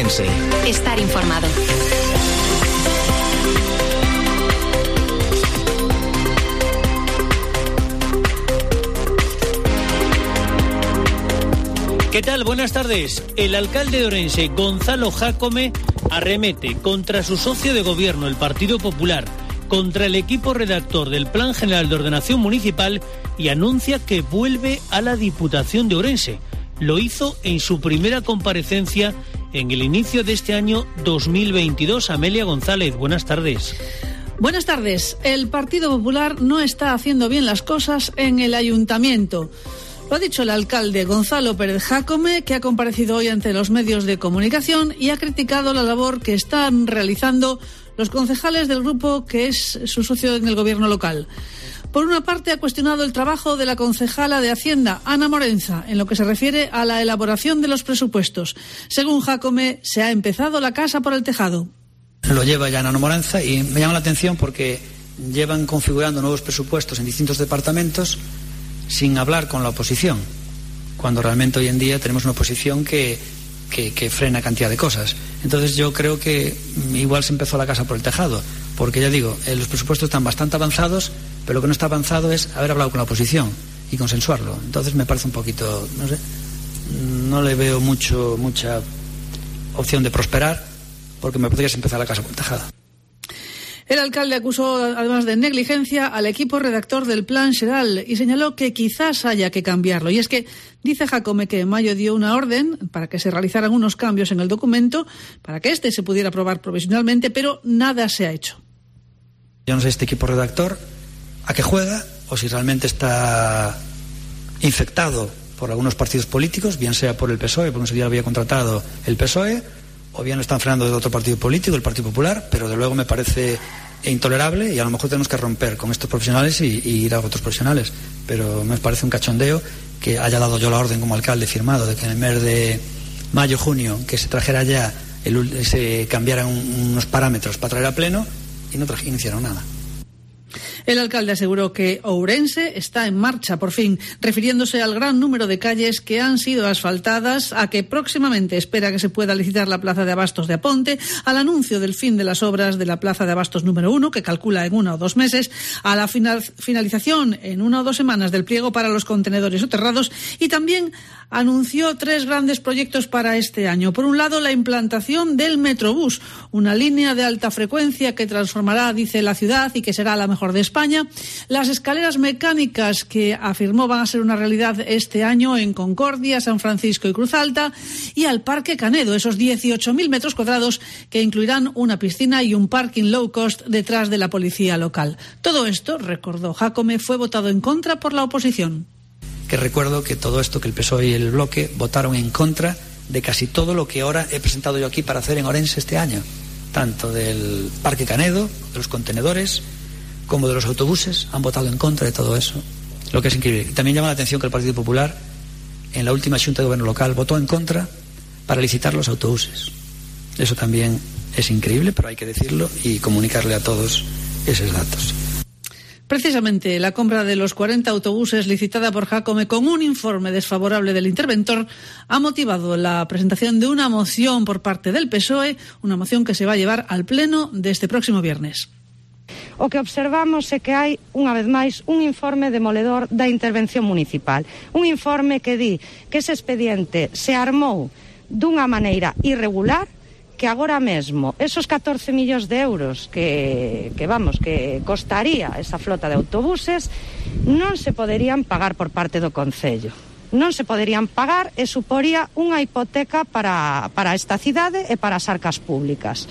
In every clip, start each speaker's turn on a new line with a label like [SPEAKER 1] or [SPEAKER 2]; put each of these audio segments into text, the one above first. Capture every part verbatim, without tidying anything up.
[SPEAKER 1] Ourense.
[SPEAKER 2] Estar informado.
[SPEAKER 3] ¿Qué tal? Buenas tardes. El alcalde de Ourense, Gonzalo Jácome, arremete contra su socio de gobierno, el Partido Popular, contra el equipo redactor del Plan General de Ordenación Municipal y anuncia que vuelve a la Diputación de Ourense. Lo hizo en su primera comparecencia en el inicio de este año dos mil veintidós. Amelia González, buenas tardes.
[SPEAKER 4] Buenas tardes. El Partido Popular no está haciendo bien las cosas en el ayuntamiento. Lo ha dicho el alcalde Gonzalo Pérez Jácome, que ha comparecido hoy ante los medios de comunicación y ha criticado la labor que están realizando los concejales del grupo que es su socio en el gobierno local. Por una parte, ha cuestionado el trabajo de la concejala de Hacienda, Ana Morenza, en lo que se refiere a la elaboración de los presupuestos. Según Jácome, se ha empezado la casa por el tejado.
[SPEAKER 5] Lo lleva ya Ana Morenza y me llama la atención porque llevan configurando nuevos presupuestos en distintos departamentos sin hablar con la oposición, cuando realmente hoy en día tenemos una oposición que, que, que frena cantidad de cosas. Entonces yo creo que igual se empezó la casa por el tejado, porque ya digo, eh, los presupuestos están bastante avanzados, pero lo que no está avanzado es haber hablado con la oposición y consensuarlo. Entonces me parece un poquito, no sé, no le veo mucho mucha opción de prosperar, porque me parece que se empezó la casa por el tejado.
[SPEAKER 4] El alcalde acusó, además de negligencia, al equipo redactor del Plan Xeral y señaló que quizás haya que cambiarlo. Y es que dice Jácome que en mayo dio una orden para que se realizaran unos cambios en el documento para que éste se pudiera aprobar provisionalmente, pero nada se ha hecho.
[SPEAKER 5] Yo no sé este equipo redactor a qué juega o si realmente está infectado por algunos partidos políticos, bien sea por el P S O E, porque en su día lo había contratado el P S O E, o bien lo están frenando de otro partido político, el Partido Popular, pero de luego me parece intolerable y a lo mejor tenemos que romper con estos profesionales y, y ir a otros profesionales. Pero me parece un cachondeo que haya dado yo la orden como alcalde firmado de que en el mes de mayo, junio, que se trajera ya, el, se cambiaran un, unos parámetros para traer a pleno y no, traje, no hicieron nada.
[SPEAKER 4] El alcalde aseguró que Ourense está en marcha, por fin, refiriéndose al gran número de calles que han sido asfaltadas, a que próximamente espera que se pueda licitar la plaza de abastos de Aponte, al anuncio del fin de las obras de la plaza de abastos número uno, que calcula en una o dos meses, a la final, finalización en una o dos semanas del pliego para los contenedores soterrados, y también anunció tres grandes proyectos para este año. Por un lado, la implantación del Metrobús, una línea de alta frecuencia que transformará, dice, la ciudad y que será la mejor de España. Las escaleras mecánicas que afirmó van a ser una realidad este año en Concordia, San Francisco y Cruz Alta, y al Parque Canedo, esos dieciocho mil metros cuadrados que incluirán una piscina y un parking low cost detrás de la policía local. Todo esto, recordó Jácome, fue votado en contra por la oposición.
[SPEAKER 5] Que recuerdo que todo esto, que el P S O E y el Bloque votaron en contra de casi todo lo que ahora he presentado yo aquí para hacer en Ourense este año, tanto del Parque Canedo, de los contenedores, como de los autobuses. Han votado en contra de todo eso, lo que es increíble. Y también llama la atención que el Partido Popular en la última Xunta de Gobierno local votó en contra para licitar los autobuses. Eso también es increíble, pero hay que decirlo y comunicarle a todos esos datos.
[SPEAKER 4] Precisamente la compra de los cuarenta autobuses licitada por Jácome con un informe desfavorable del interventor ha motivado la presentación de una moción por parte del P S O E, una moción que se va a llevar al pleno de este próximo viernes.
[SPEAKER 6] O que observamos é que hai, unha vez máis, un informe demoledor da intervención municipal. Un informe que di que ese expediente se armou dunha maneira irregular, que agora mesmo esos catorce millóns de euros que, que vamos, que costaría esa flota de autobuses non se poderían pagar por parte do Concello. Non se poderían pagar e suporía unha hipoteca para, para esta cidade e para as arcas públicas.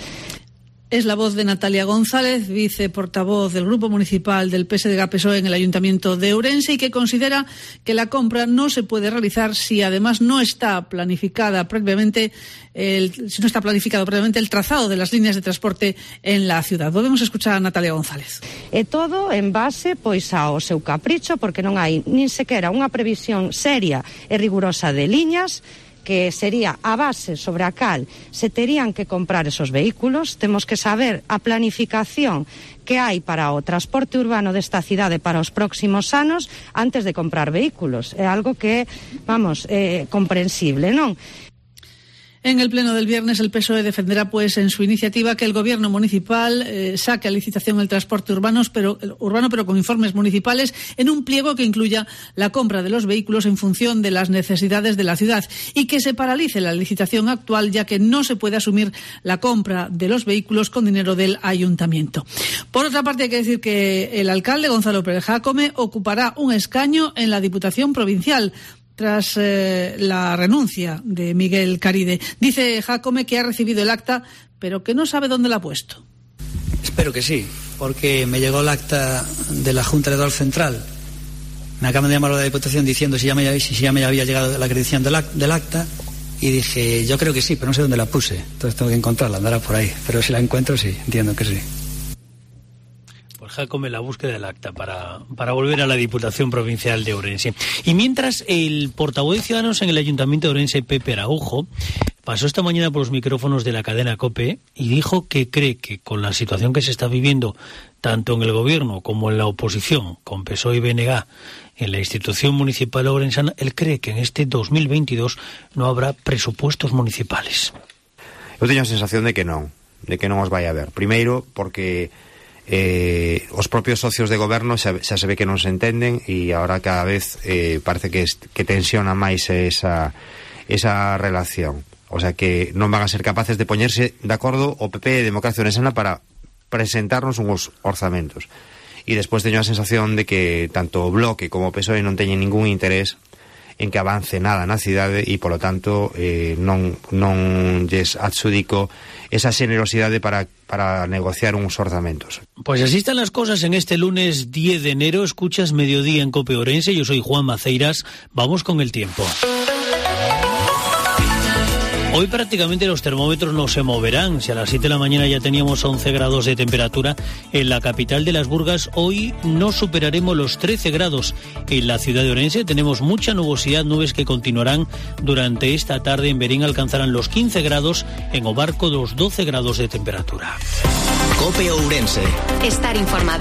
[SPEAKER 4] Es la voz de Natalia González, viceportavoz del Grupo Municipal del P S D G P S O E en el Ayuntamiento de Ourense, y que considera que la compra no se puede realizar si además no está planificada previamente el, si no está planificado previamente el trazado de las líneas de transporte en la ciudad. Volvemos a escuchar a Natalia González.
[SPEAKER 6] E todo en base pois ao seu capricho, porque non hai nin sequera unha previsión seria e rigurosa de liñas que sería a base sobre a cal se terían que comprar esos vehículos. Temos que saber a planificación que hai para o transporte urbano desta cidade para os próximos anos antes de comprar vehículos. É algo que, vamos, é comprensible, non?
[SPEAKER 4] En el pleno del viernes el P S O E defenderá pues en su iniciativa que el gobierno municipal eh, saque a licitación el transporte urbano pero, urbano, pero con informes municipales en un pliego que incluya la compra de los vehículos en función de las necesidades de la ciudad y que se paralice la licitación actual, ya que no se puede asumir la compra de los vehículos con dinero del ayuntamiento. Por otra parte, hay que decir que el alcalde Gonzalo Pérez Jácome ocupará un escaño en la Diputación Provincial tras eh, la renuncia de Miguel Caride. Dice Jácome que ha recibido el acta, pero que no sabe dónde la ha puesto.
[SPEAKER 5] Espero que sí, porque me llegó el acta de la Junta Electoral Central. Me acaban de llamar a la Diputación diciendo si ya me, si ya me había llegado la acreditación del, del acta, y dije, yo creo que sí, pero no sé dónde la puse. Entonces tengo que encontrarla, andará por ahí. Pero si la encuentro, sí, entiendo que sí.
[SPEAKER 3] Jácome la búsqueda del acta para, para volver a la Diputación Provincial de Ourense. Y mientras el portavoz de Ciudadanos en el Ayuntamiento de Ourense, Pepe Araujo, pasó esta mañana por los micrófonos de la cadena COPE y dijo que cree que con la situación que se está viviendo tanto en el gobierno como en la oposición, con P S O E y B N G en la institución municipal ourensana, él cree que en este dos mil veintidós no habrá presupuestos municipales.
[SPEAKER 1] Eu teño a sensación de que non, de que non os vai a haber. Primeiro, porque Eh, os propios socios de goberno xa, xa se ve que non se entenden e agora cada vez eh, parece que, est, que tensiona máis esa, esa relación, o sea que non van a ser capaces de poñerse de acordo o P P e Democracia Ourense para presentarnos uns orzamentos, e despois teño a sensación de que tanto o Bloque como o P S O E non teñen ningún interés en que avance nada na cidade e, polo tanto, eh, non, non lles adxudico esa generosidade para, para negociar uns orzamentos.
[SPEAKER 3] Pues así están las cosas en este lunes diez de enero. Escuchas Mediodía en COPE Ourense. Yo soy Juan Maceiras. Vamos con el tiempo. Hoy prácticamente los termómetros no se moverán. Si a las siete de la mañana ya teníamos once grados de temperatura en la capital de las Burgas, hoy no superaremos los trece grados. En la ciudad de Ourense tenemos mucha nubosidad, nubes que continuarán durante esta tarde. En Verín alcanzarán los quince grados, en Obarco los doce grados de temperatura.
[SPEAKER 2] COPE Ourense. Estar informado.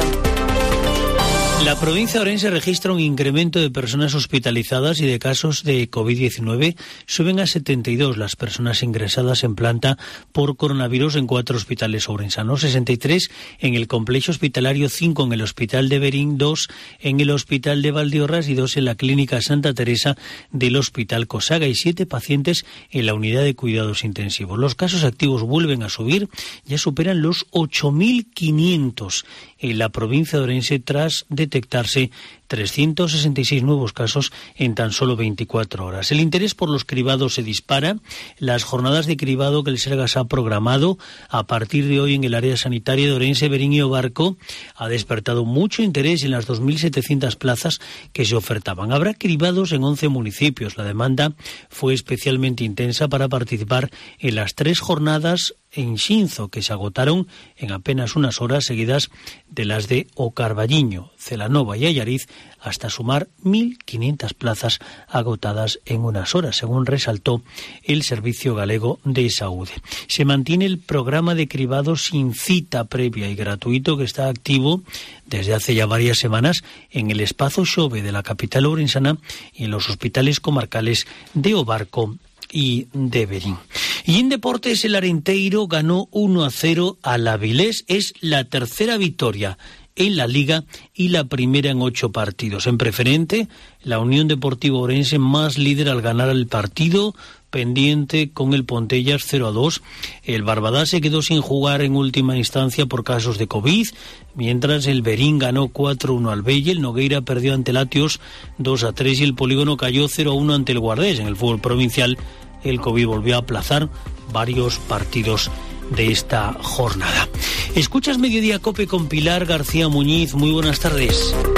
[SPEAKER 3] La provincia de Ourense registra un incremento de personas hospitalizadas y de casos de COVID diecinueve. Suben a setenta y dos las personas ingresadas en planta por coronavirus en cuatro hospitales ourensanos, sesenta y tres en el complejo hospitalario, cinco en el hospital de Verín, dos en el hospital de Valdeorras y dos en la clínica Santa Teresa del hospital Cosaga y siete pacientes en la unidad de cuidados intensivos. Los casos activos vuelven a subir, ya superan los ocho mil quinientos en la provincia de Ourense tras detectarse trescientos sesenta y seis nuevos casos en tan solo veinticuatro horas. El interés por los cribados se dispara. Las jornadas de cribado que el Sergas ha programado a partir de hoy en el área sanitaria de Ourense, Verín y Obarco ha despertado mucho interés en las dos mil setecientas plazas que se ofertaban. Habrá cribados en once municipios. La demanda fue especialmente intensa para participar en las tres jornadas en Xinzo, que se agotaron en apenas unas horas, seguidas de las de O Carballiño, Celanova y Allariz, hasta sumar mil quinientas plazas agotadas en unas horas, según resaltó el Servicio Galego de Saúde. Se mantiene el programa de cribado sin cita previa y gratuito que está activo desde hace ya varias semanas en el Espazo Xove de la capital ourensana y en los hospitales comarcales de Obarco y de Verín. Y en deportes, el Arenteiro ganó uno a cero al Avilés. Es la tercera victoria en la Liga y la primera en ocho partidos. En preferente, la Unión Deportiva Ourense más líder al ganar el partido, pendiente con el Pontellas cero a dos. El Barbadá se quedó sin jugar en última instancia por casos de COVID, mientras el Verín ganó cuatro a uno al Belle, el Nogueira perdió ante Latios dos a tres y el Polígono cayó cero a uno ante el Guardés. En el fútbol provincial, el COVID volvió a aplazar varios partidos de esta jornada. Escuchas Mediodía COPE con Pilar García Muñiz. Muy buenas tardes.